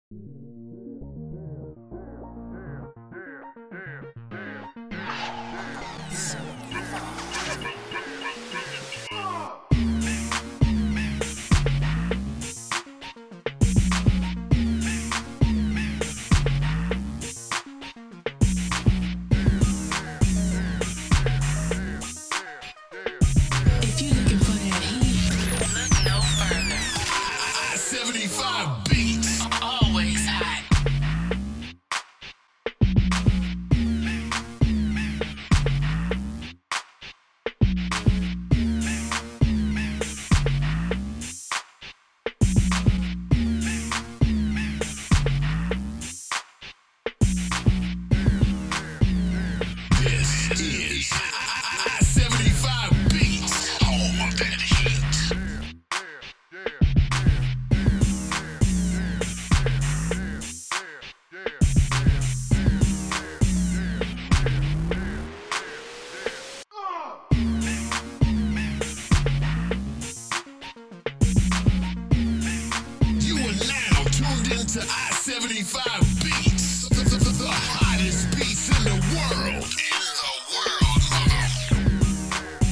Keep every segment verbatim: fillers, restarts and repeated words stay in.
If you're looking for that heat, look no further. I seventy-five beats. Always hot. This is I seventy-five beats. Home of that heat. You are now tuned into I seventy-five beats, the, the, the, the hottest beats in the world. In the world, mother.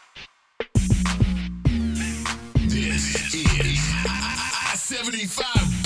This is I seventy-five